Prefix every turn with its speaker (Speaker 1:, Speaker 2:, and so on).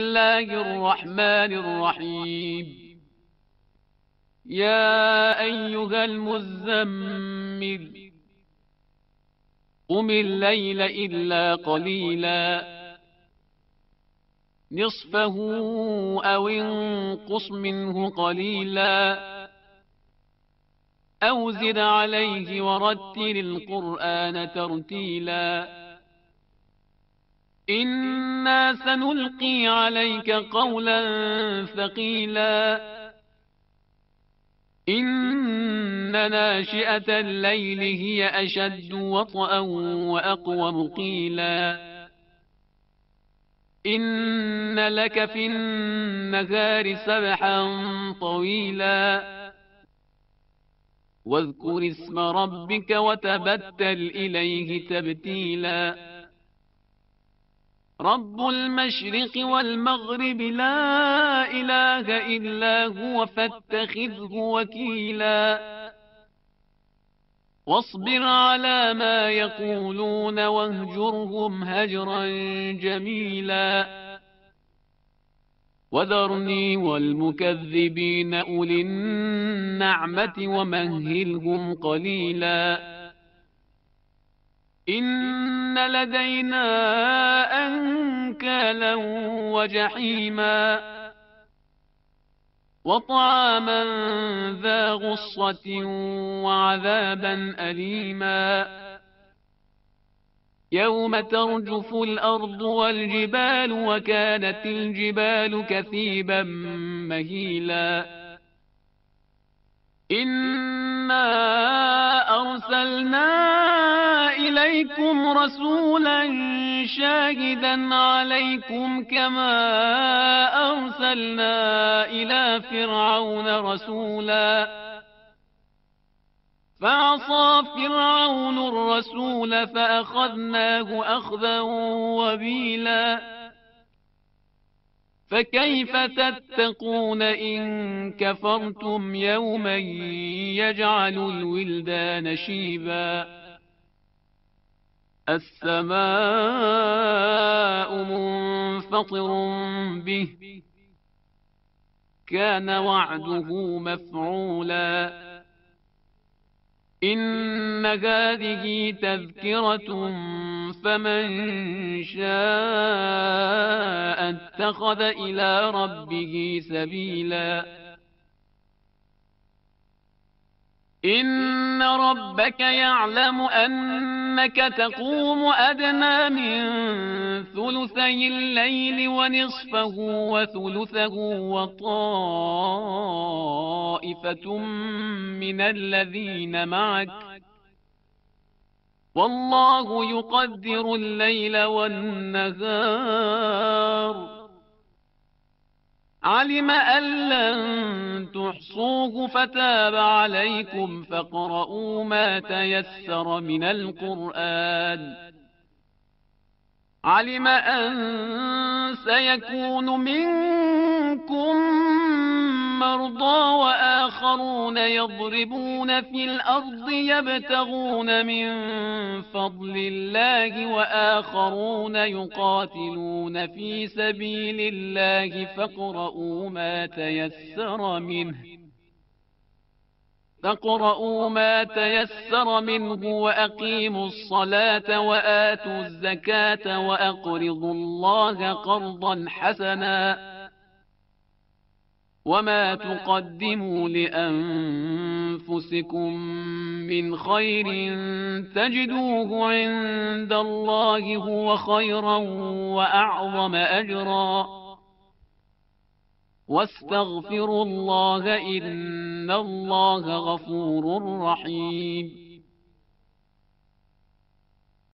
Speaker 1: الله الرحمن الرحيم. يا أيها المزمل قم الليل إلا قليلا نصفه أو انقص منه قليلا أو زد عليه ورتل القرآن ترتيلا إنا سنلقي عليك قولا ثقيلا إن ناشئة الليل هي أشد وطئا وأقوم قيلا إن لك في النهار سبحا طويلا واذكر اسم ربك وتبتل إليه تبتيلا رب المشرق والمغرب لا إله إلا هو فاتخذه وكيلا واصبر على ما يقولون واهجرهم هجرا جميلا وذرني والمكذبين أولي النعمة ومهلهم قليلا إن لدينا أنكالا وجحيما وطعاما ذا غصة وعذابا أليما يوم ترجف الأرض والجبال وكانت الجبال كثيبا مهيلا إنا أرسلنا إليكم رسولا شاهدا عليكم كما أرسلنا إلى فرعون رسولا فعصى فرعون الرسول فأخذناه أخذا وبيلا فكيف تتقون إن كفرتم يوما يجعل الولدان شيبا السماء منفطر به كان وعده مفعولا إن هذه تذكرة فمن شاء اتخذ إلى ربه سبيلا إن ربك يعلم أنك تقوم أدنى من ثلثي الليل ونصفه وثلثه وطائفة من الذين معك والله يقدر الليل والنهار علم أن لن تحصوه فتاب عليكم فاقرؤوا ما تيسر من القرآن علم أن سيكون منكم مرضى وآخرون يضربون في الأرض يبتغون من فضل الله وآخرون يقاتلون في سبيل الله فاقرؤوا ما تيسر منه وأقيموا الصلاة وآتوا الزكاة وأقرضوا الله قرضا حسنا وما تقدموا لأنفسكم من خير تجدوه عند الله هو خيرا وأعظم أجرا واستغفروا الله إن الله غفور رحيم